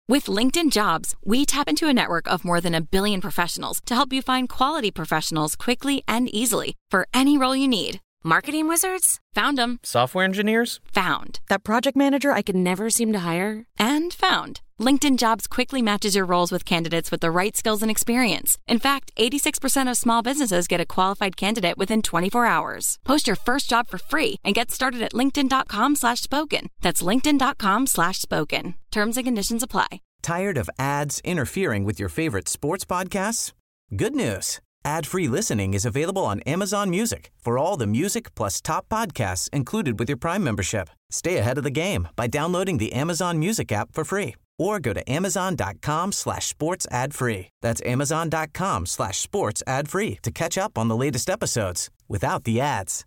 With LinkedIn Jobs, we tap into a network of more than 1 billion professionals to help you find quality professionals quickly and easily for any role you need. Marketing wizards? Found them. Software engineers? Found. That project manager I could never seem to hire? And found. LinkedIn Jobs quickly matches your roles with candidates with the right skills and experience. In fact, 86% of small businesses get a qualified candidate within 24 hours. Post your first job for free and get started at linkedin.com/spoken. That's linkedin.com/spoken. Terms and conditions apply. Tired of ads interfering with your favorite sports podcasts? Good news. Ad-free listening is available on Amazon Music for all the music plus top podcasts included with your Prime membership. Stay ahead of the game by downloading the Amazon Music app for free or go to amazon.com/sports ad free. That's amazon.com/sports ad free to catch up on the latest episodes without the ads.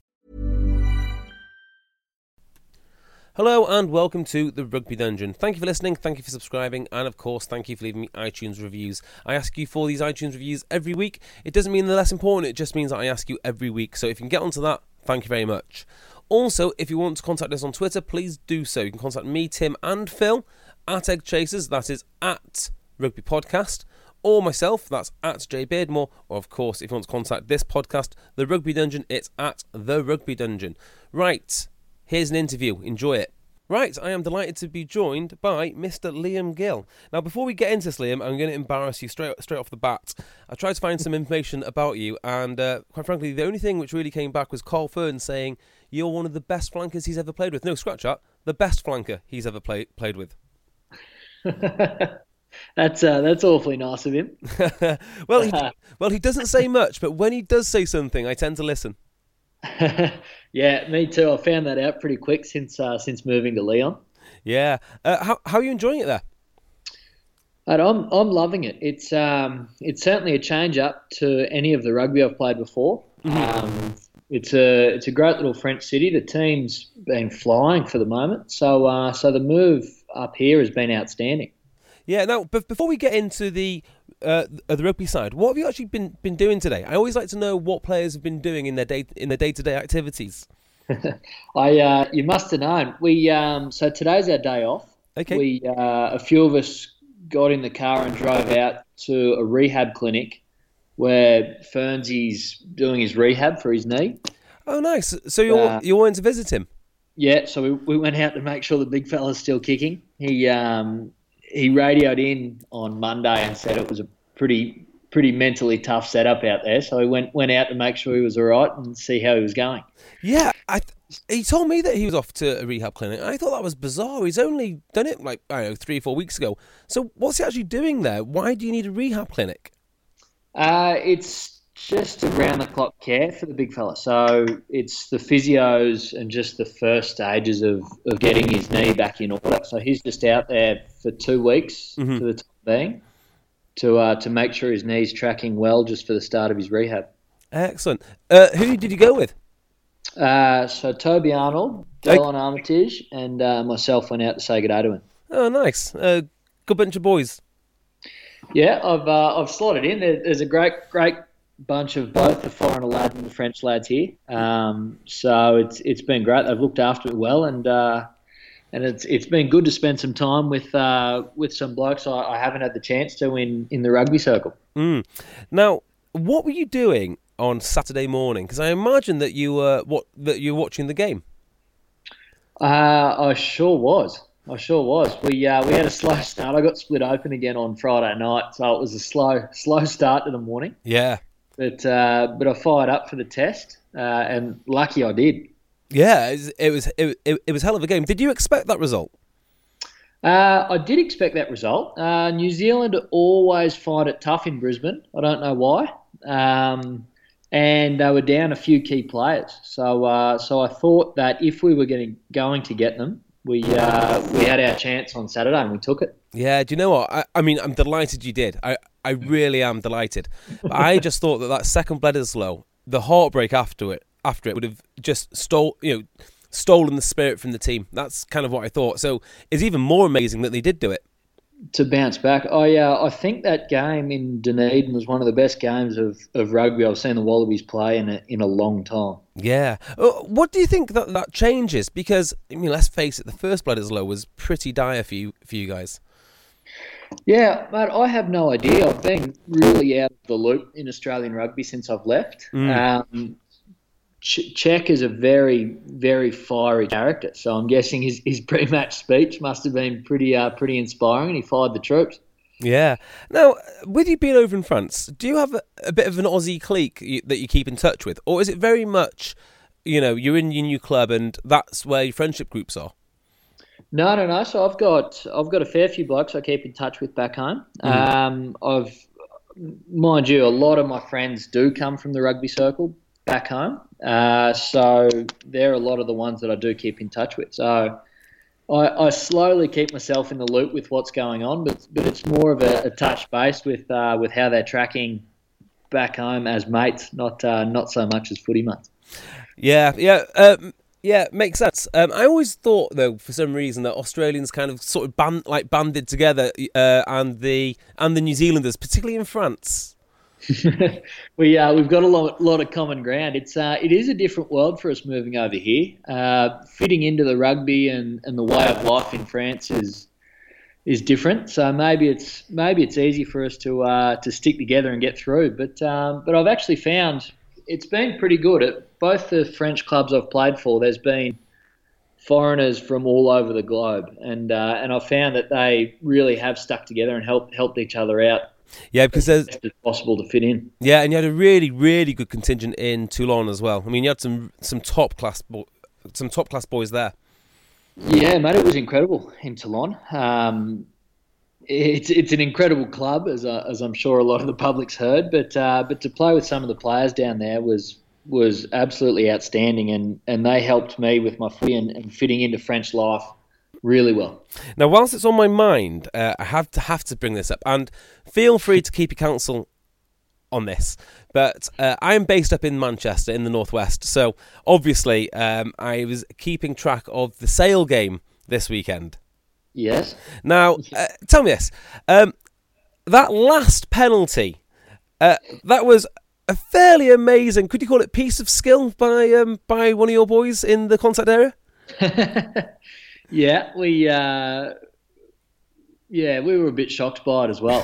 Hello and welcome to the Rugby Dungeon. Thank you for listening, thank you for subscribing, and of course thank you for leaving me iTunes reviews. I ask you for these iTunes reviews every week. It doesn't mean they're less important, it just means that I ask you every week. So if you can get onto that, thank you very much. Also, if you want to contact us on Twitter, please do so. You can contact me, Tim, and Phil at Egg Chasers, that is at Rugby Podcast, or myself, that's at Jay Beardmore, or of course, if you want to contact this podcast, The Rugby Dungeon, it's at The Rugby Dungeon. Right, here's an interview, enjoy it. Right, I am delighted to be joined by Mr. Liam Gill. Now, before we get into this, Liam, I'm going to embarrass you straight off the bat. I tried to find some information about you, and quite frankly, the only thing which really came back was Carl Fern saying you're one of the best flankers he's ever played with. No, scratch that. The best flanker he's ever played with. That's awfully nice of him. Well, he doesn't say much, but when he does say something, I tend to listen. Yeah, me too. I found that out pretty quick since moving to Leon. Yeah. How are you enjoying it there? And I'm loving it. It's certainly a change up to any of the rugby I've played before. Mm-hmm. It's a great little French city. The team's been flying for the moment. So the move up here has been outstanding. Yeah. Now, before we get into the rugby side, what have you actually been doing today? I always like to know what players have been doing in their day-to-day activities. You must have known. So today's our day off. Okay. A few of us got in the car and drove out to a rehab clinic where Fernsy's doing his rehab for his knee. Oh, nice. So you went to visit him? Yeah. So we went out to make sure the big fella's still kicking. He radioed in on Monday and said it was a pretty mentally tough setup out there. So he went out to make sure he was all right and see how he was going. Yeah, he told me that he was off to a rehab clinic. I thought that was bizarre. He's only done it 3 or 4 weeks ago. So what's he actually doing there? Why do you need a rehab clinic? It's just around-the-clock care for the big fella. So it's the physios and just the first stages of getting his knee back in order. So he's just out there for 2 weeks for the time being to make sure his knee's tracking well just for the start of his rehab. Excellent. Who did you go with? So Toby Arnold, Dylan Armitage, and myself went out to say good day to him. Oh, nice. Good bunch of boys. Yeah, I've slotted in. There's a great bunch of both the foreigner lads and the French lads here. So it's been great. They've looked after it well, and it's been good to spend some time with some blokes I haven't had the chance to in the rugby circle. Now, what were you doing on Saturday morning? Because I imagine that you were watching the game. I sure was. We had a slow start. I got split open again on Friday night, so it was a slow start to the morning. Yeah. But I fired up for the test, and lucky I did. Yeah, it was hell of a game. Did you expect that result? I did expect that result. New Zealand always find it tough in Brisbane. I don't know why. And they were down a few key players. So I thought that if we were going to get them, we had our chance on Saturday and we took it. Yeah, do you know what? I mean, I'm delighted you did. I really am delighted. But I just thought that second Bledisloe, the heartbreak after it would have just stolen the spirit from the team. That's kind of what I thought. So it's even more amazing that they did do it. To bounce back, I think that game in Dunedin was one of the best games of rugby I've seen the Wallabies play in a long time. Yeah. What do you think that changes? Because, I mean, let's face it, the first Bledisloe was pretty dire for you guys. Yeah, mate, I have no idea. I've been really out of the loop in Australian rugby since I've left. Czech is a very, very fiery character, so I'm guessing his pre-match speech must have been pretty inspiring, and he fired the troops. Yeah. Now, with you being over in France, do you have a bit of an Aussie clique that you keep in touch with, or is it very much, you're in your new club and that's where your friendship groups are? No. So I've got a fair few blokes I keep in touch with back home. Mind you, a lot of my friends do come from the rugby circle back home. So they're a lot of the ones that I do keep in touch with. So I slowly keep myself in the loop with what's going on, but it's more of a touch base with how they're tracking back home as mates, not so much as footy mates. Yeah, makes sense. I always thought, though, for some reason, that Australians kind of sort of banded together, and the New Zealanders, particularly in France. We've got a lot of common ground. It is a different world for us moving over here. Fitting into the rugby and the way of life in France is different. So maybe it's easy for us to stick together and get through. But I've actually found it's been pretty good at both the French clubs I've played for. There's been foreigners from all over the globe, and I've found that they really have stuck together and helped each other out. Yeah, because it's possible to fit in. Yeah, and you had a really, really good contingent in Toulon as well. I mean, you had some top class boys there. Yeah, mate, it was incredible in Toulon. It's an incredible club, as I'm sure a lot of the public's heard. But to play with some of the players down there was absolutely outstanding, and they helped me with my footy and fitting into French life really well. Now, whilst it's on my mind, I have to bring this up, and feel free to keep your counsel on this. But I am based up in Manchester, in the northwest, so obviously I was keeping track of the Sale game this weekend. Yes. Now, tell me this: that last penalty, that was a fairly amazing. Could you call it piece of skill by one of your boys in the contact area? Yeah, we were a bit shocked by it as well.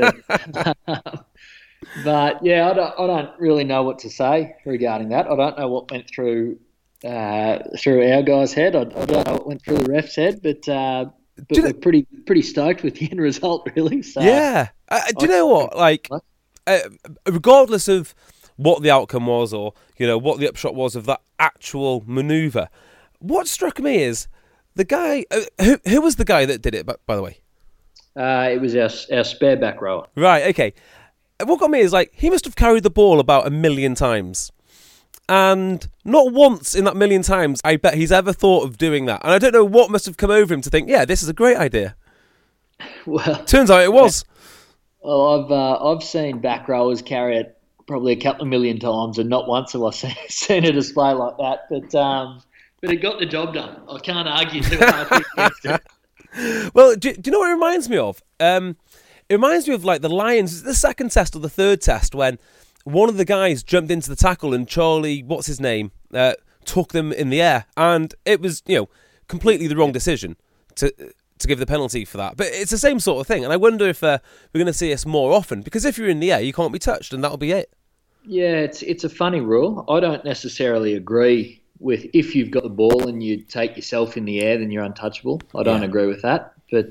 But yeah, I don't really know what to say regarding that. I don't know what went through our guy's head. I don't know what went through the ref's head, but we're pretty stoked with the end result, really. So, yeah. Do you know what? Like, regardless of what the outcome was, or what the upshot was of that actual manoeuvre, what struck me is the guy. Who was the guy that did it? By the way, it was our spare back rower. Right. Okay. What got me is, like, he must have carried the ball about 1 million times. And not once in that 1 million times, I bet he's ever thought of doing that. And I don't know what must have come over him to think, yeah, this is a great idea. Well, turns out it was. Well, I've seen back rowers carry it probably a couple of million times, and not once have I seen a display like that. But it got the job done. I can't argue too hard against it. Well, do you know what it reminds me of? It reminds me of, like, the Lions, the second test or the third test, when one of the guys jumped into the tackle and Charlie, what's his name, took them in the air. And it was, completely the wrong decision to give the penalty for that. But it's the same sort of thing. And I wonder if we're going to see this more often. Because if you're in the air, you can't be touched, and that'll be it. Yeah, it's a funny rule. I don't necessarily agree with if you've got the ball and you take yourself in the air, then you're untouchable. I don't agree with that.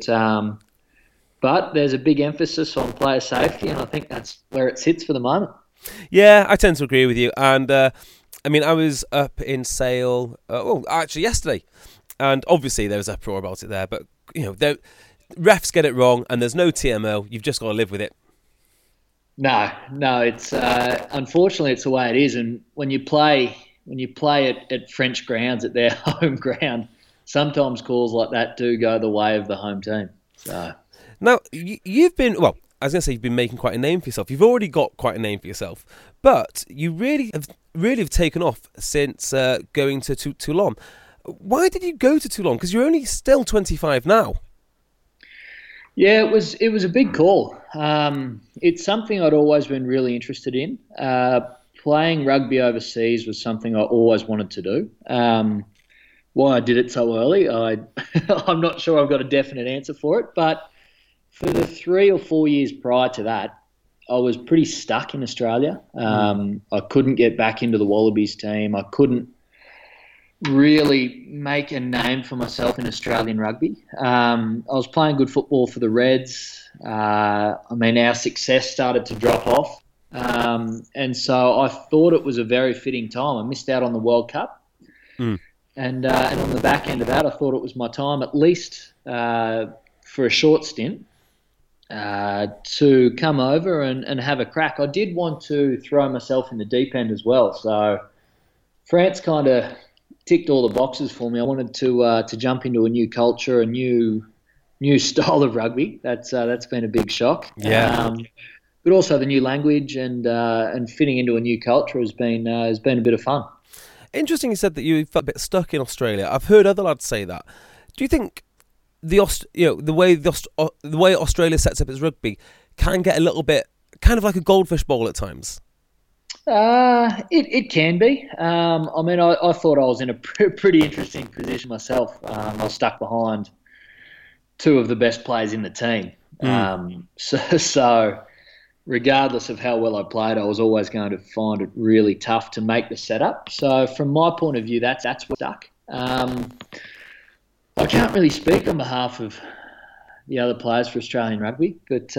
But there's a big emphasis on player safety, and I think that's where it sits for the moment. Yeah, I tend to agree with you. And, I was up in Sale, actually yesterday, and obviously there was uproar about it there, but, refs get it wrong, and there's no TMO. You've just got to live with it. No, it's unfortunately it's the way it is, and when you play at French grounds, at their home ground, sometimes calls like that do go the way of the home team. So. Now, you've been, I was going to say you've been making quite a name for yourself. You've already got quite a name for yourself, but you really have taken off since going to Toulon. Why did you go to Toulon? Because you're only still 25 now. Yeah, it was a big call. It's something I'd always been really interested in. Playing rugby overseas was something I always wanted to do. Why I did it so early, I'm not sure I've got a definite answer for it, but for the 3 or 4 years prior to that, I was pretty stuck in Australia. I couldn't get back into the Wallabies team. I couldn't really make a name for myself in Australian rugby. I was playing good football for the Reds. Our success started to drop off. And so I thought it was a very fitting time. I missed out on the World Cup. And on the back end of that, I thought it was my time, at least for a short stint, to come over and have a crack. I did want to throw myself in the deep end as well. So France kind of ticked all the boxes for me. I wanted to jump into a new culture, a new style of rugby. That's been a big shock. Yeah. But also the new language and fitting into a new culture has been a bit of fun. Interesting you said that you felt a bit stuck in Australia. I've heard other lads say that. Do you think the way Australia sets up its rugby can get a little bit kind of like a goldfish bowl at times? It can be. I thought I was in a pretty interesting position myself. I was stuck behind two of the best players in the team. So regardless of how well I played, I was always going to find it really tough to make the setup. So from my point of view, that's what stuck. I can't really speak on behalf of the other players for Australian rugby, but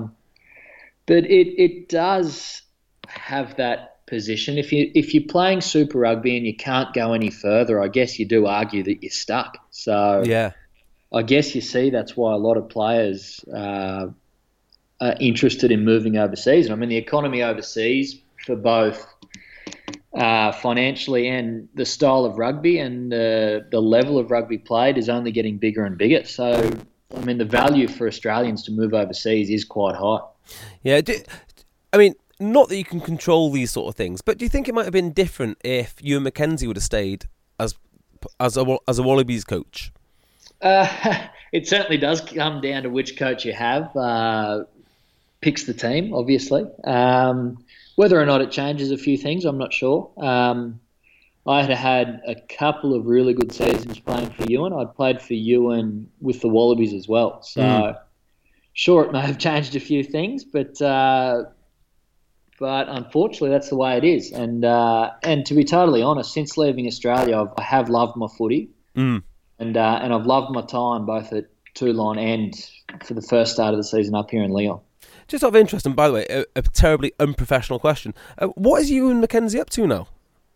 it does have that position. If you're playing Super Rugby and you can't go any further, I guess you do argue that you're stuck. So yeah, I guess you see that's why a lot of players are interested in moving overseas. I mean, the economy overseas for both financially and the style of rugby and the level of rugby played is only getting bigger and bigger. So, I mean, the value for Australians to move overseas is quite high. Yeah, not that you can control these sort of things, but do you think it might have been different if Ewan McKenzie would have stayed as a Wallabies coach? It certainly does come down to which coach you have. Picks the team, obviously. Whether or not it changes a few things, I'm not sure. I had a couple of really good seasons playing for Ewan. I'd played for Ewan with the Wallabies as well. So, sure, it may have changed a few things, but unfortunately, that's the way it is. And to be totally honest, since leaving Australia, I have loved my footy, and I've loved my time both at Toulon and for the first start of the season up here in Lyon. Just out of interest, and by the way, a terribly unprofessional question. What is Ewan McKenzie up to now?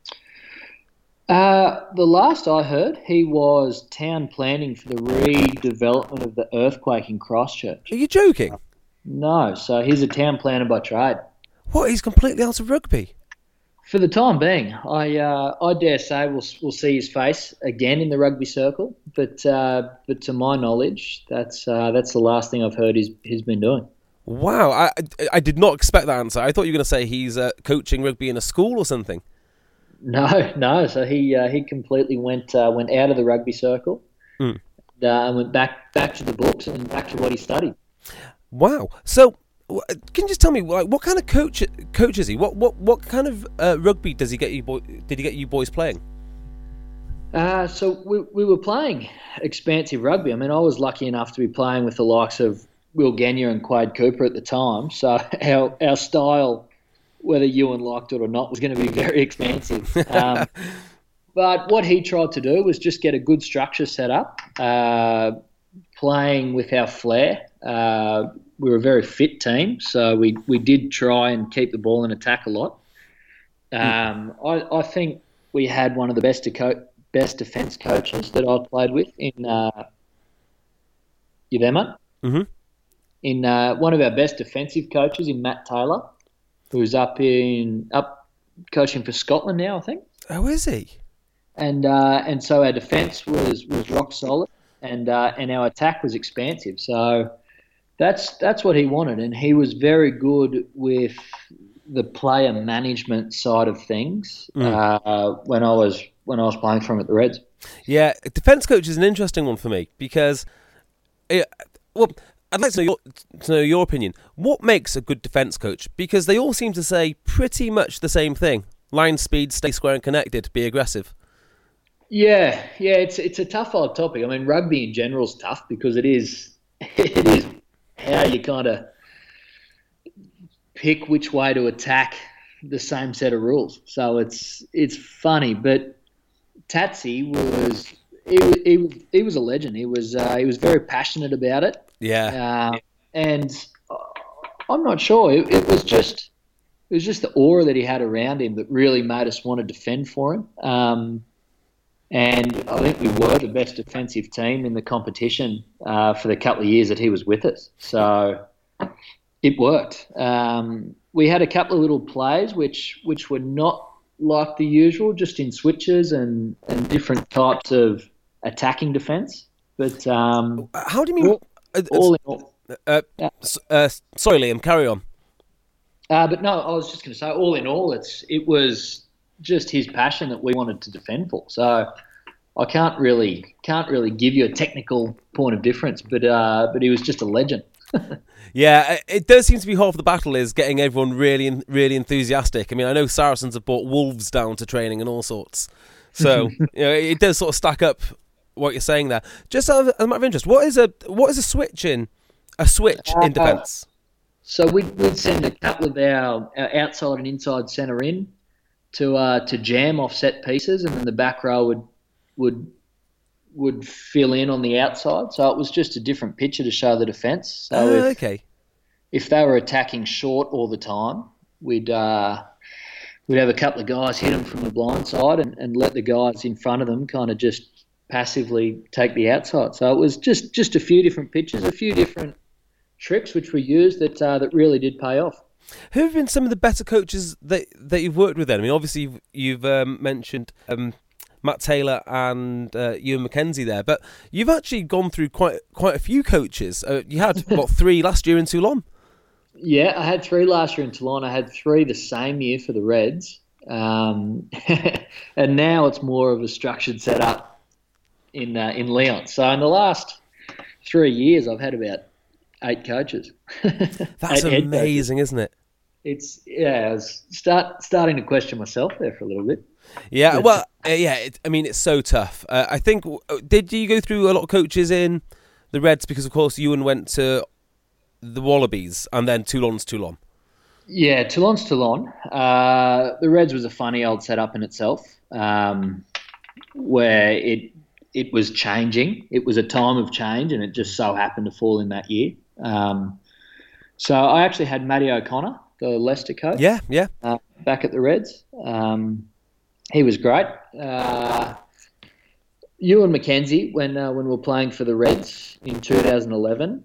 The last I heard, he was town planning for the redevelopment of the earthquake in Christchurch. Are you joking? No, so he's a town planner by trade. What? He's completely out of rugby? For the time being, I dare say we'll see his face again in the rugby circle. But to my knowledge, that's the last thing I've heard he's been doing. Wow, I did not expect that answer. I thought you were going to say he's coaching rugby in a school or something. No. So he completely went out of the rugby circle and went back to the books and back to what he studied. Wow. So can you just tell me what kind of coach is he? What kind of rugby does he get you? Did he get you boys playing? So we were playing expansive rugby. I mean, I was lucky enough to be playing with the likes of Will Genia and Quade Cooper at the time. So our style, whether Ewan liked it or not, was going to be very expansive. But what he tried to do was just get a good structure set up, playing with our flair. We were a very fit team, so we did try and keep the ball in attack a lot. I think we had one of the best defence coaches that I played with in you there, mate? Mm-hmm. In one of our best defensive coaches in Matt Taylor, who's up coaching for Scotland now, I think. Oh, is he? And so our defence was rock solid, and our attack was expansive. So that's what he wanted, and he was very good with the player management side of things when I was playing for him at the Reds. Yeah, defence coach is an interesting one for me because, I'd like to know your opinion. What makes a good defence coach? Because they all seem to say pretty much the same thing: line speed, stay square and connected, be aggressive. Yeah, it's a tough old topic. I mean, rugby in general is tough because it is how you kind of pick which way to attack the same set of rules. So it's funny, but Tatsy he was a legend. He was very passionate about it. Yeah. And I'm not sure. It was just the aura that he had around him that really made us want to defend for him. And I think we were the best defensive team in the competition for the couple of years that he was with us. So it worked. We had a couple of little plays which were not like the usual, just in switches and different types of attacking defence. But how do you mean? All in all. Sorry, Liam, carry on. But no, I was just going to say, all in all, it was just his passion that we wanted to defend for. So I can't really give you a technical point of difference, but he was just a legend. Yeah, it does seem to be half the battle is getting everyone really, really enthusiastic. I mean, I know Saracens have brought wolves down to training and all sorts. So it does sort of stack up what you're saying there. Just out of interest, what is a switch in defence? So we'd send a couple of our outside and inside centre in to jam off set pieces, and then the back row would fill in on the outside. So it was just a different picture to show the defence. So if they were attacking short all the time, we'd have a couple of guys hit them from the blind side and let the guys in front of them kind of just passively take the outside. So it was just a few different pitches, a few different tricks which we used that really did pay off. Who have been some of the better coaches that you've worked with then? I mean, obviously you've mentioned Matt Taylor and Ewan McKenzie there, but you've actually gone through quite a few coaches. You had, 3 last year in Toulon? Yeah, I had 3 last year in Toulon. I had 3 the same year for the Reds. And now it's more of a structured setup in Leon. So in the last 3 years, I've had about 8 coaches. That's amazing, isn't it? I was starting to question myself there for a little bit. Yeah, well, it's so tough. I think, did you go through a lot of coaches in the Reds? Because, of course, Ewan went to the Wallabies and then Toulon's Toulon. Yeah, Toulon's Toulon. The Reds was a funny old setup in itself, where it was changing. It was a time of change, and it just so happened to fall in that year. So I actually had Matty O'Connor, the Leicester coach. Yeah. Back at the Reds. He was great. Ewan McKenzie, when we were playing for the Reds in 2011,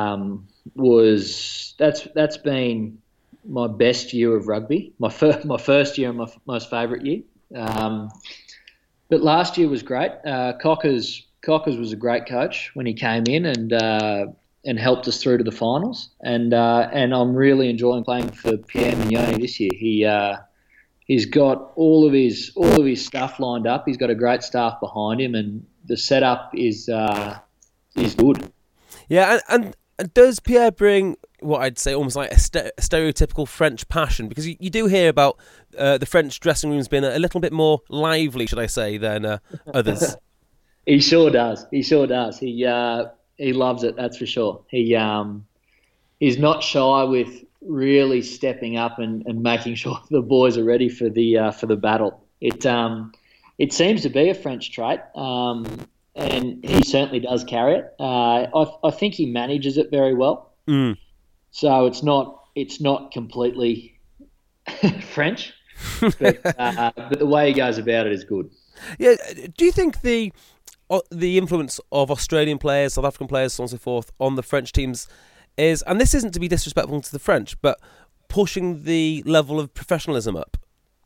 that's been my best year of rugby. My first year and my most favourite year. But last year was great. Cockers was a great coach when he came in and helped us through to the finals. And I'm really enjoying playing for Pierre Mignoni this year. He's got all of his stuff lined up. He's got a great staff behind him, and the setup is good. Yeah, and does Pierre bring what I'd say almost like a stereotypical French passion? Because you do hear about the French dressing rooms being a little bit more lively, should I say, than others. He sure does. He loves it. That's for sure. He's not shy with really stepping up and making sure the boys are ready for the battle. It seems to be a French trait, and he certainly does carry it. I think he manages it very well. Mm. So it's not completely French, but the way he goes about it is good. Yeah. Do you think the influence of Australian players, South African players, so on and so forth, on the French teams is, and this isn't to be disrespectful to the French, but pushing the level of professionalism up?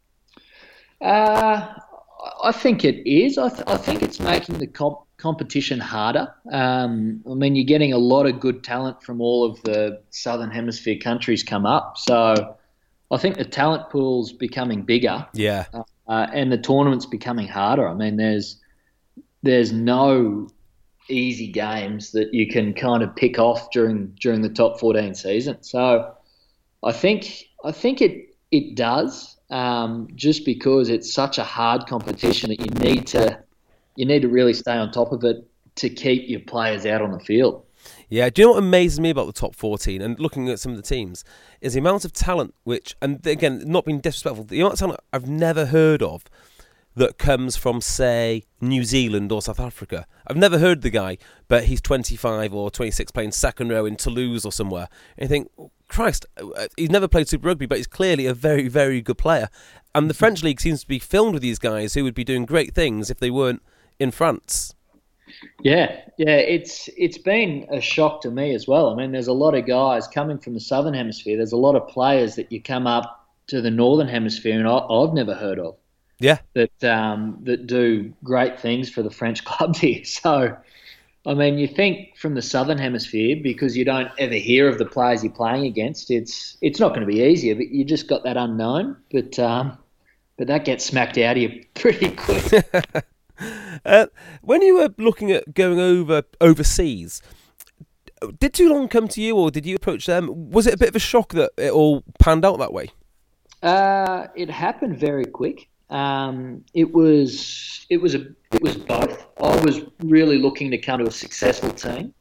I think it is. I think it's making the competition harder. I mean, you're getting a lot of good talent from all of the Southern Hemisphere countries come up. So I think the talent pool's becoming bigger. Yeah. And the tournament's becoming harder. I mean, there's no easy games that you can kind of pick off during the top 14 season. So I think it does, just because it's such a hard competition that you need to really stay on top of it to keep your players out on the field. Yeah, do you know what amazes me about the top 14 and looking at some of the teams is the amount of talent which, and again, not being disrespectful, the amount of talent I've never heard of that comes from, say, New Zealand or South Africa. I've never heard the guy, but he's 25 or 26 playing second row in Toulouse or somewhere. And you think, Christ, he's never played Super Rugby, but he's clearly a very, very good player. And the French league seems to be filled with these guys who would be doing great things if they weren't in France. Yeah, it's been a shock to me as well. I mean, there's a lot of guys coming from the Southern Hemisphere. There's a lot of players that you come up to the Northern Hemisphere and I've never heard of. Yeah, that do great things for the French clubs here. So, I mean, you think from the Southern Hemisphere, because you don't ever hear of the players you're playing against, it's not going to be easier. But you just got that unknown. But that gets smacked out of you pretty quick. When you were looking at going overseas, did Toulon come to you, or did you approach them? Was it a bit of a shock that it all panned out that way? It happened very quick. It was both. I was really looking to come to a successful team,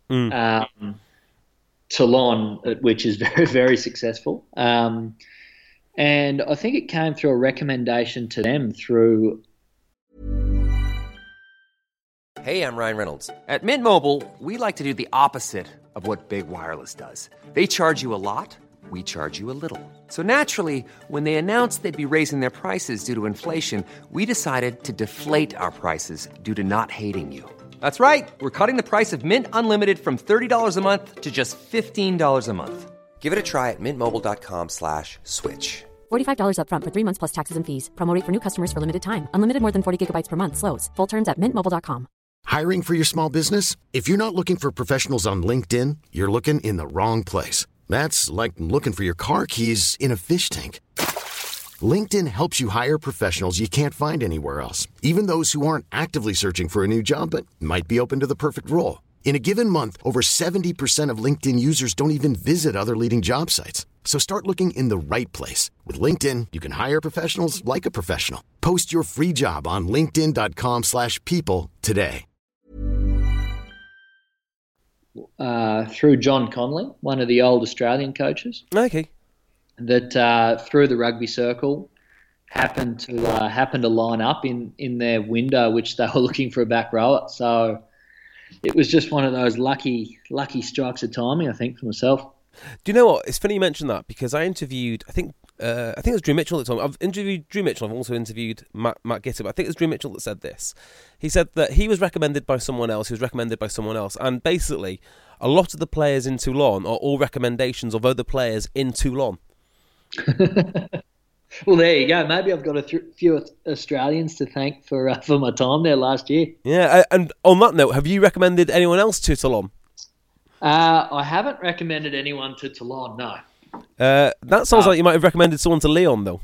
Toulon, which is very, very successful. And I think it came through a recommendation to them through. Hey, I'm Ryan Reynolds. At Mint Mobile, we like to do the opposite of what Big Wireless does. They charge you a lot. We charge you a little. So naturally, when they announced they'd be raising their prices due to inflation, we decided to deflate our prices due to not hating you. That's right. We're cutting the price of Mint Unlimited from $30 a month to just $15 a month. Give it a try at mintmobile.com/switch. $45 up front for 3 months plus taxes and fees. Promo rate for new customers for limited time. Unlimited more than 40 gigabytes per month. Slows full terms at mintmobile.com. Hiring for your small business? If you're not looking for professionals on LinkedIn, you're looking in the wrong place. That's like looking for your car keys in a fish tank. LinkedIn helps you hire professionals you can't find anywhere else, even those who aren't actively searching for a new job but might be open to the perfect role. In a given month, over 70% of LinkedIn users don't even visit other leading job sites. So start looking in the right place. With LinkedIn, you can hire professionals like a professional. Post your free job on linkedin.com/people today. Through John Conley, one of the old Australian coaches. Okay. That through the rugby circle happened to line up in their window, which they were looking for a back rower. So it was just one of those lucky strikes of timing, I think, for myself. Do you know what? It's funny you mentioned that because I interviewed, I think it was Drew Mitchell at the time. I've interviewed Drew Mitchell. I've also interviewed Matt Gitter. But I think it was Drew Mitchell that said this. He said that he was recommended by someone else. He was recommended by someone else. And basically, a lot of the players in Toulon are all recommendations of other players in Toulon. Well, there you go. Maybe I've got a few Australians to thank for my time there last year. Yeah, and on that note, have you recommended anyone else to Toulon? I haven't recommended anyone to Toulon, no. That sounds like you might have recommended someone to Leon, though.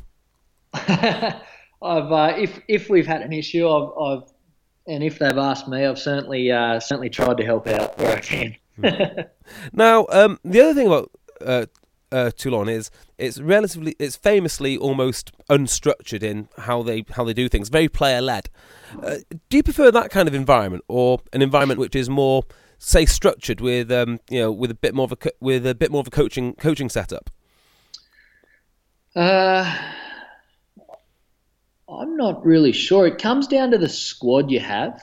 If we've had an issue, and if they've asked me, I've certainly tried to help out where I can. Now, the other thing about Toulon is it's famously almost unstructured in how they do things, very player led. Do you prefer that kind of environment, or an environment which is more, say, structured with with a bit more of a coaching setup? I'm not really sure. It comes down to the squad you have.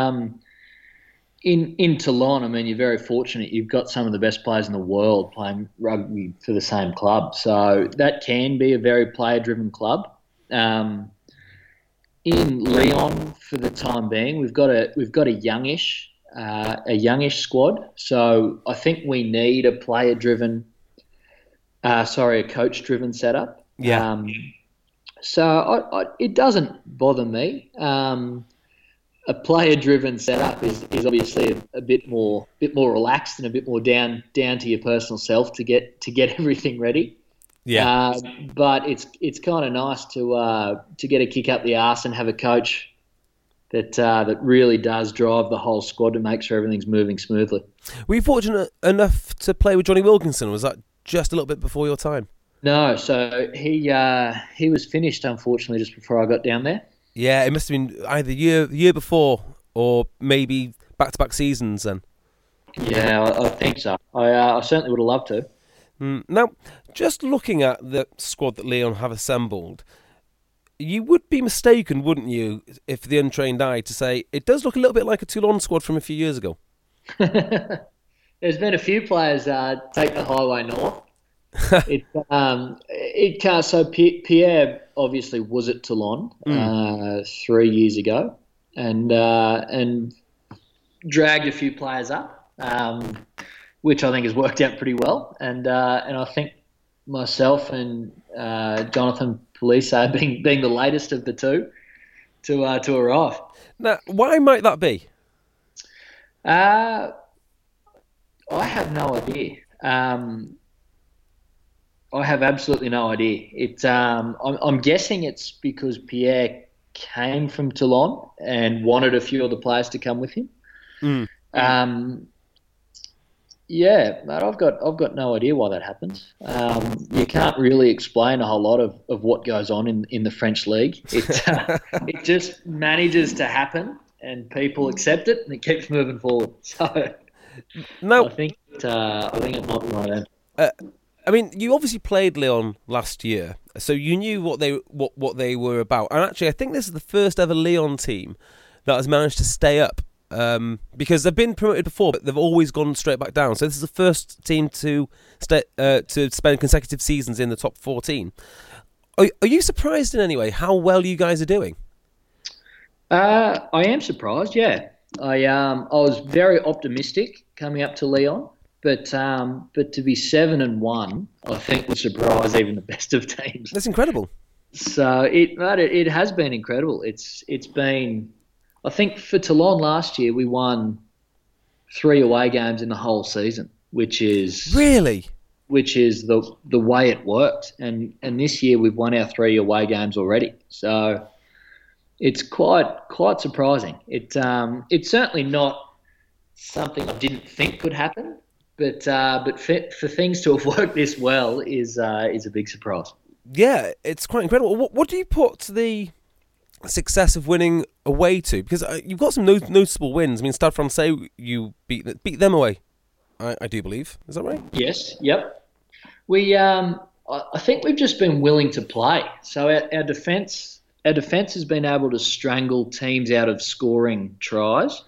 In Toulon, I mean, you're very fortunate. You've got some of the best players in the world playing rugby for the same club, so that can be a very player-driven club. In Lyon, for the time being, we've got a youngish squad. So I think we need a coach-driven setup. Yeah. So it doesn't bother me. A player-driven setup is obviously a bit more relaxed and a bit more down to your personal self to get everything ready. Yeah. But it's kind of nice to get a kick up the arse and have a coach that really does drive the whole squad to make sure everything's moving smoothly. Were you fortunate enough to play with Johnny Wilkinson? Was that just a little bit before your time? No, so he was finished, unfortunately, just before I got down there. Yeah, it must have been either the year before or maybe back-to-back seasons then. Yeah, I think so. I certainly would have loved to. Now, just looking at the squad that Lyon have assembled, you would be mistaken, wouldn't you, if the untrained eye, to say it does look a little bit like a Toulon squad from a few years ago. There's been a few players take the highway north. So Pierre obviously was at Toulon 3 years ago, and dragged a few players up, which I think has worked out pretty well. And I think myself and Jonathan Police being the latest of the two to arrive. Now, why might that be? I have no idea. I have absolutely no idea. I'm guessing it's because Pierre came from Toulon and wanted a few of the players to come with him. Yeah, but I've got no idea why that happens. You can't really explain a whole lot of what goes on in the French league. It just manages to happen, and people accept it, and it keeps moving forward. So, no, I think it might be one of them. I mean, you obviously played Lyon last year, so you knew what they were about. And actually, I think this is the first ever Lyon team that has managed to stay up. Because they've been promoted before, but they've always gone straight back down. So this is the first team to spend consecutive seasons in the top 14. Are you surprised in any way how well you guys are doing? I am surprised. Yeah, I was very optimistic coming up to Lyon, but to be 7-1, I think would surprise even the best of teams. That's incredible. So it has been incredible. It's been. I think for Toulon last year, we won 3 away games in the whole season, which is the way it worked. And this year we've won our 3 away games already. So it's quite surprising. It's certainly not something I didn't think could happen, but for things to have worked this well is a big surprise. Yeah, it's quite incredible. What do you put the success of winning away to? Because you've got some noticeable wins. I mean, Stade Francais, you beat them away, I do believe. Is that right? Yes. Yep. We I think we've just been willing to play. So our defence has been able to strangle teams out of scoring tries,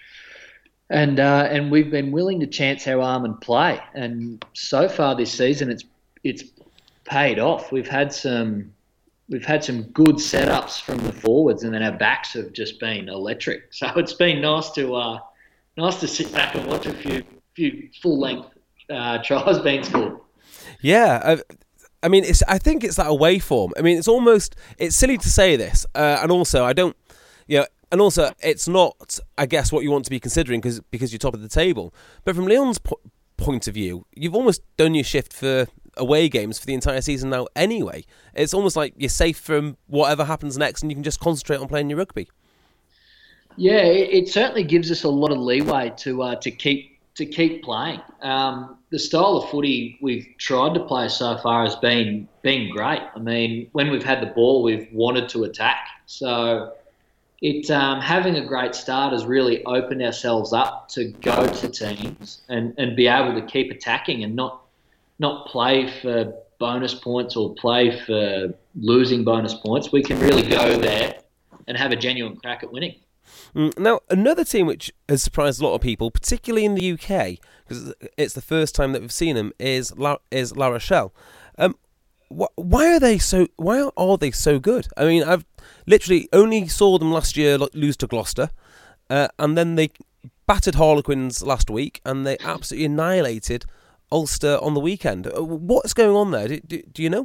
and we've been willing to chance our arm and play. And so far this season, it's paid off. We've had some good setups from the forwards, and then our backs have just been electric. So it's been nice to sit back and watch a few full length tries being scored. Yeah, I mean, I think it's that away form. I mean, it's silly to say this, and also it's not, I guess, what you want to be considering because you're top of the table. But from Lyon's point of view, you've almost done your shift for away games for the entire season now anyway. It's almost like you're safe from whatever happens next and you can just concentrate on playing your rugby. Yeah, it certainly gives us a lot of leeway to keep playing. The style of footy we've tried to play so far has been great. I mean, when we've had the ball, we've wanted to attack. So having a great start has really opened ourselves up to go to teams and be able to keep attacking and not play for bonus points or play for losing bonus points. We can really go there and have a genuine crack at winning. Now, another team which has surprised a lot of people, particularly in the UK, because it's the first time that we've seen them, is La Rochelle. Why are they so good? I mean, I've literally only saw them last year lose to Gloucester, and then they battered Harlequins last week, and they absolutely annihilated Ulster on the weekend. What's going on there? Do you know?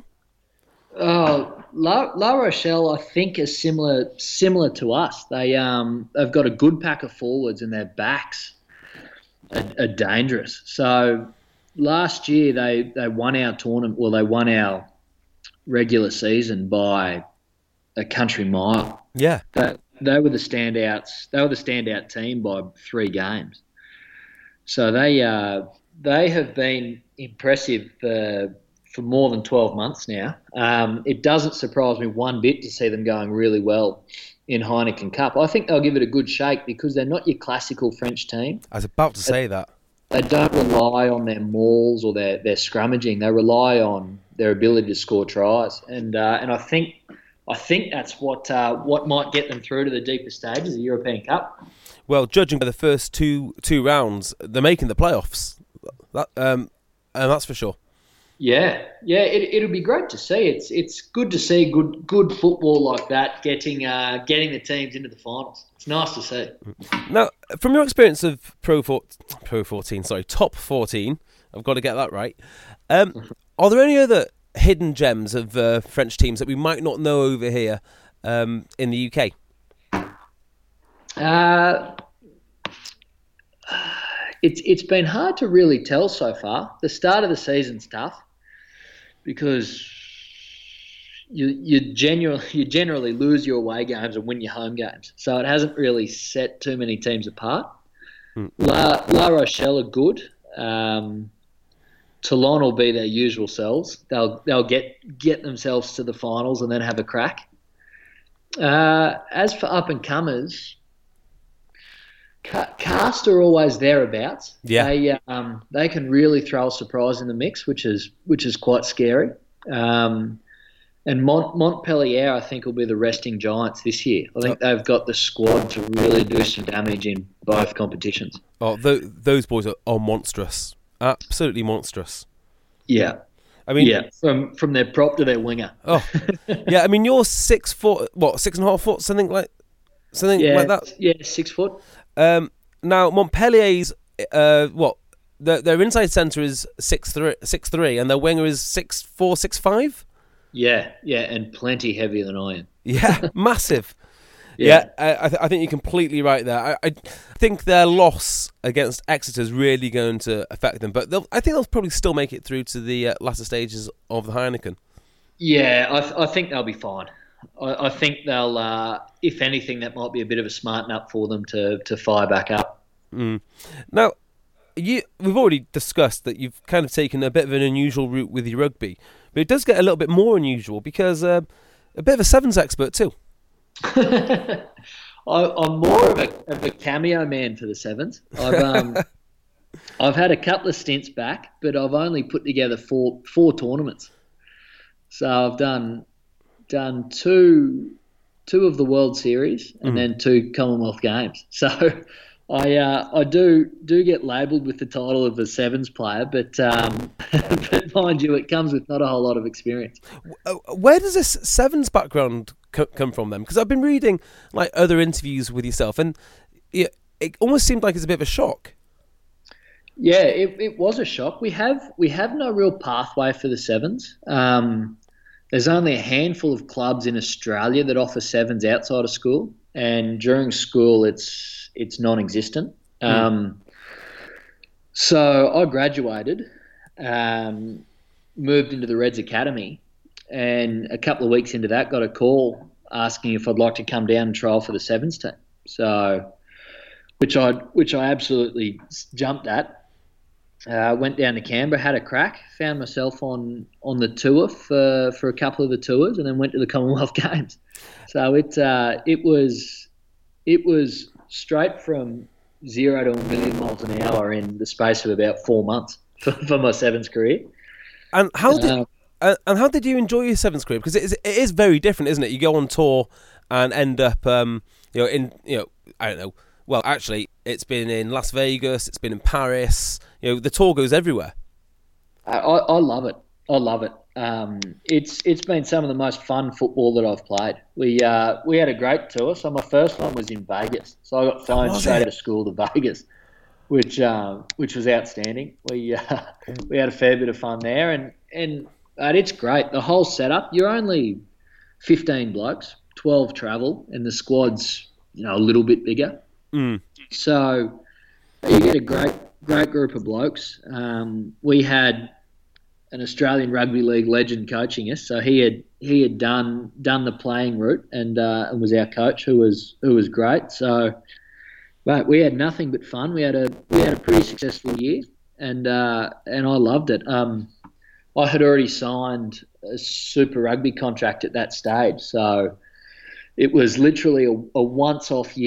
La Rochelle, I think, is similar to us. They've got a good pack of forwards, and their backs are dangerous. So last year they won our tournament. Well, they won our regular season by a country mile. Yeah, they were the standouts. They were the standout team by 3 games. So they have been impressive for more than 12 months now. It doesn't surprise me one bit to see them going really well in Heineken Cup. I think they'll give it a good shake because they're not your classical French team. I was about to say that. they don't rely on their mauls or their scrummaging. They rely on their ability to score tries, and I think that's what might get them through to the deeper stages of the European Cup. Well, judging by the first two rounds, they're making the playoffs. That's for sure. Yeah, it'll be great to see. It's good to see good football like that getting the teams into the finals. It's nice to see. Now, from your experience of top 14, I've got to get that right. Are there any other hidden gems of French teams that we might not know over here in the UK? It's been hard to really tell so far. The start of the season's tough because you generally lose your away games and win your home games. So it hasn't really set too many teams apart. La Rochelle are good. Toulon will be their usual selves. They'll get themselves to the finals and then have a crack. As for up and comers, Cast are always thereabouts. Yeah. They can really throw a surprise in the mix, which is quite scary. And Montpellier, I think, will be the resting giants this year. I think they've got the squad to really do some damage in both competitions. Oh, those boys are monstrous. Absolutely monstrous. Yeah. I mean, yeah, from their prop to their winger. Oh, yeah. I mean, you're 6 foot, 6.5 foot, something like that. Yeah, 6 foot. Now Montpellier's their inside centre is 6'3", and their winger is 6'4", 6'5". Yeah, and plenty heavier than I am. Yeah, massive. Yeah. I think you're completely right there. I think their loss against Exeter is really going to affect them, but I think they'll probably still make it through to the latter stages of the Heineken. Yeah, I think they'll be fine. I think they'll, if anything, that might be a bit of a smarten up for them to fire back up. Now, we've already discussed that you've kind of taken a bit of an unusual route with your rugby, but it does get a little bit more unusual because a bit of a sevens expert too. I'm more of a cameo man for the sevens. I've had a couple of stints back, but I've only put together four tournaments. So I've done two of the World Series and then 2 Commonwealth Games. So I do get labelled with the title of a sevens player, but mind you, it comes with not a whole lot of experience. Where does this sevens background come from then? Because I've been reading like other interviews with yourself, and it almost seemed like it's a bit of a shock. Yeah, it was a shock. We have no real pathway for the sevens. There's only a handful of clubs in Australia that offer sevens outside of school, and during school it's non-existent. So I graduated, moved into the Reds Academy, and a couple of weeks into that got a call asking if I'd like to come down and trial for the sevens team. So, which I absolutely jumped at. Went down to Canberra, had a crack, found myself on the tour for a couple of the tours, and then went to the Commonwealth Games. So it was straight from 0 to 1 million miles an hour in the space of about 4 months for my sevens career. And how did you enjoy your sevens career? Because it is very different, isn't it? You go on tour and end up I don't know. Well, actually, it's been in Las Vegas, it's been in Paris. The tour goes everywhere. I love it. I love it. It's been some of the most fun football that I've played. We had a great tour. So my first one was in Vegas. So I got flown straight out of school to Vegas, which was outstanding. We had a fair bit of fun there, and it's great. The whole setup. You're only 15 blokes, 12 travel, and the squad's a little bit bigger. So you get a great group of blokes. We had an Australian Rugby League legend coaching us, so he had done the playing route and was our coach, who was great. So, but we had nothing but fun. We had a pretty successful year, and I loved it. I had already signed a Super Rugby contract at that stage, so it was literally a once-off year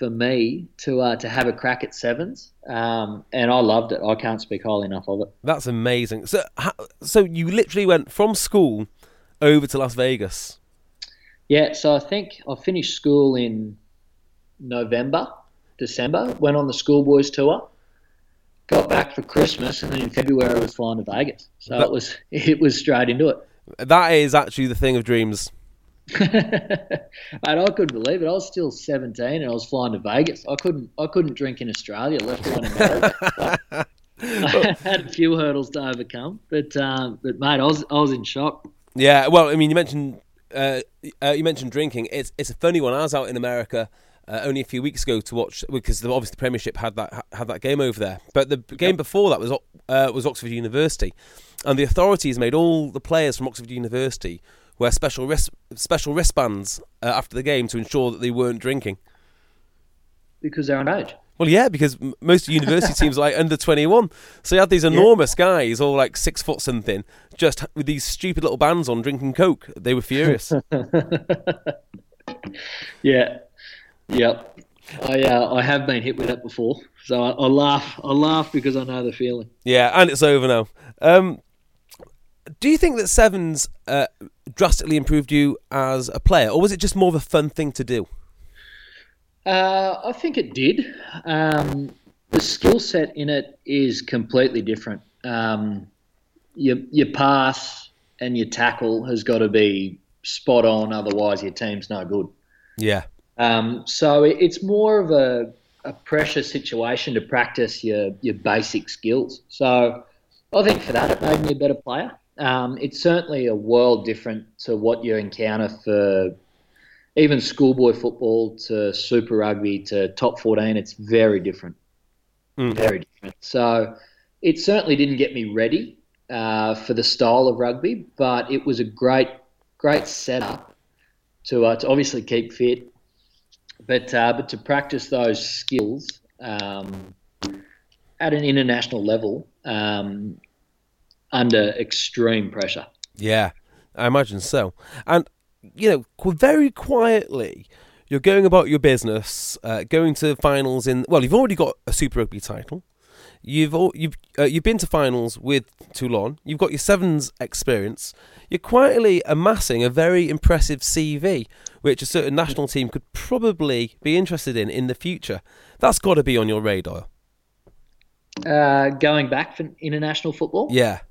for me to have a crack at sevens, and I loved it. I can't speak highly enough of it. That's amazing. So you literally went from school over to Las Vegas. Yeah, so I think I finished school in November, December, went on the schoolboys tour, got back for Christmas, and then in February I was flying to Vegas. So it was straight into it. That is actually the thing of dreams. Mate, I couldn't believe it. I was still 17 and I was flying to Vegas. I couldn't drink in Australia, let alone America. I had a few hurdles to overcome, but mate, I was in shock. Yeah, well, I mean, you mentioned drinking. It's a funny one. I was out in America only a few weeks ago to watch, because obviously the Premiership had that game over there. But the game before that was Oxford University, and the authorities made all the players from Oxford University wear special wristbands after the game to ensure that they weren't drinking. Because they're underage. Well, yeah, because most university teams are like under 21. So you had these enormous guys, all like 6 foot something, just with these stupid little bands on, drinking Coke. They were furious. Yeah. Yep. I have been hit with that before, so I laugh. I laugh because I know the feeling. Yeah, and it's over now. Do you think that sevens drastically improved you as a player, or was it just more of a fun thing to do? I think it did. The skill set in it is completely different. Your pass and your tackle has got to be spot on, otherwise your team's no good. Yeah. So it's more of a pressure situation to practice your basic skills. So I think for that it made me a better player. It's certainly a world different to what you encounter for even schoolboy football to Super Rugby to top 14. It's very different. Very different. So it certainly didn't get me ready for the style of rugby, but it was a great setup to obviously keep fit, but to practice those skills at an international level under extreme pressure. Yeah, I imagine so. And, very quietly, you're going about your business, going to finals in... Well, you've already got a Super Rugby title. You've been to finals with Toulon. You've got your sevens experience. You're quietly amassing a very impressive CV, which a certain national team could probably be interested in the future. That's got to be on your radar. Going back for international football? Yeah.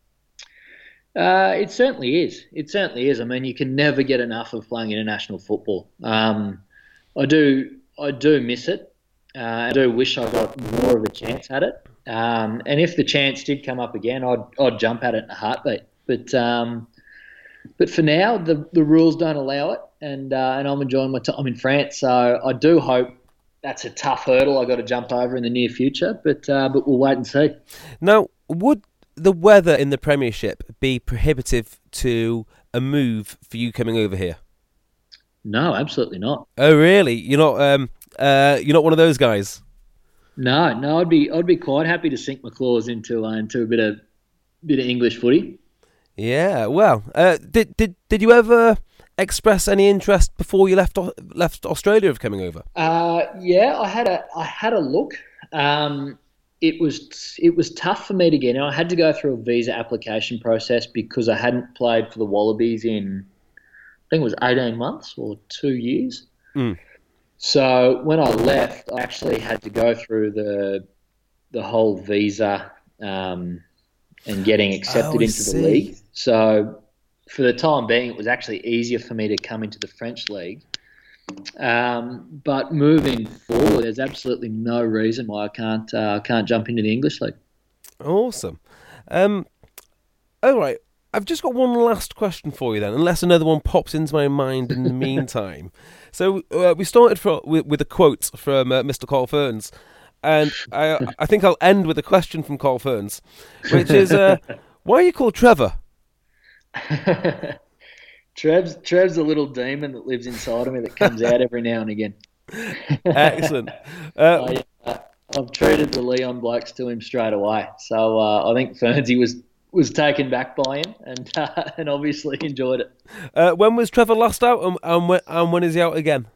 It certainly is. It certainly is. I mean, you can never get enough of playing international football. I do miss it. I do wish I got more of a chance at it. And if the chance did come up again, I'd jump at it in a heartbeat. But for now, the rules don't allow it, and I'm enjoying my time in France. So I do hope that's a tough hurdle I've got to jump over in the near future. But we'll wait and see. Now, would the weather in the Premiership be prohibitive to a move for you coming over here? No, absolutely not. Oh, really? You're not one of those guys? No. I'd be quite happy to sink my claws into a bit of English footy. Yeah. Well, did you ever express any interest before you left Australia of coming over? Yeah, I had a look. It was tough for me to get in. I had to go through a visa application process because I hadn't played for the Wallabies in, I think it was 18 months or 2 years. So when I left, I actually had to go through the whole visa and getting accepted into the league. So for the time being, it was actually easier for me to come into the French league. But moving forward, there's absolutely no reason why I can't jump into the English league. Awesome. All right. I've just got one last question for you then, unless another one pops into my mind in the meantime. So we started with a quote from Mr. Carl Ferns, and I think I'll end with a question from Carl Ferns, which is, why are you called Trevor? Trev's a little demon that lives inside of me that comes out every now and again. Excellent. I've treated the Leon blokes to him straight away. So I think Fernsey was taken back by him and obviously enjoyed it. When was Trevor last out and when is he out again?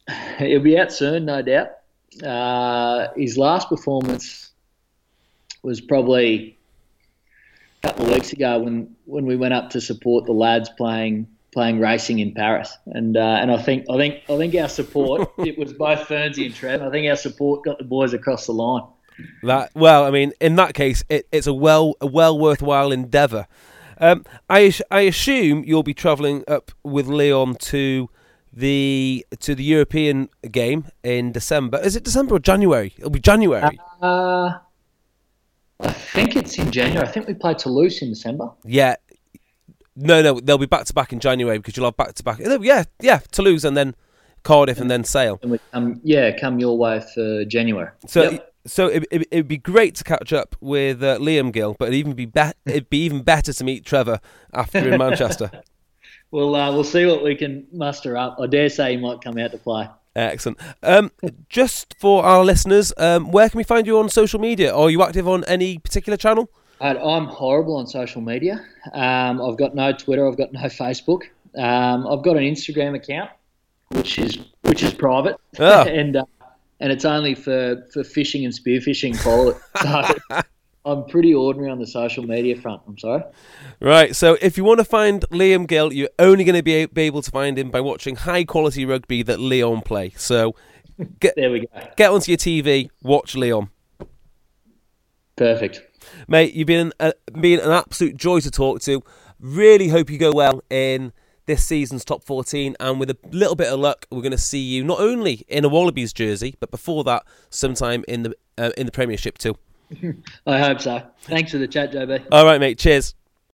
He'll be out soon, no doubt. His last performance was probably a couple of weeks ago when we went up to support the lads playing racing in Paris, and I think our support, it was both Fernsey and Trev. I think our support got the boys across the line. In that case, it's a well worthwhile endeavour. I assume you'll be travelling up with Leon to the European game in December. Is it December or January? It'll be January. I think it's in January. I think we play Toulouse in December. Yeah. No, they'll be back to back in January because you'll have back to back. Yeah, Toulouse and then Cardiff and then Sale. And we come your way for January. So it'd be great to catch up with Liam Gill, but it'd be even better to meet Trevor after in Manchester. We'll see what we can muster up. I dare say he might come out to play. Excellent. Just for our listeners, where can we find you on social media? Are you active on any particular channel? I'm horrible on social media. I've got no Twitter. I've got no Facebook. I've got an Instagram account, which is private, and it's only for fishing and spearfishing. So I'm pretty ordinary on the social media front. I'm sorry. Right. So if you want to find Liam Gill, you're only going to be able to find him by watching high quality rugby that Leon play. So there we go. Get onto your TV, watch Leon. Perfect. Mate, you've been an absolute joy to talk to. Really hope you go well in this season's top 14, and with a little bit of luck, we're going to see you not only in a Wallabies jersey, but before that, sometime in the Premiership too. I hope so. Thanks for the chat, JB. All right, mate. Cheers.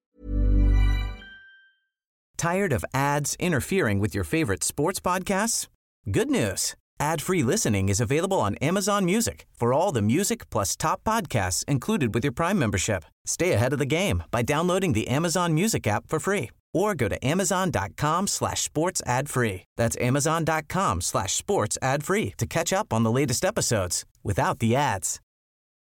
Tired of ads interfering with your favorite sports podcasts? Good news. Ad-free listening is available on Amazon Music for all the music plus top podcasts included with your Prime membership. Stay ahead of the game by downloading the Amazon Music app for free or go to amazon.com/sports ad free. That's amazon.com/sports ad free to catch up on the latest episodes without the ads.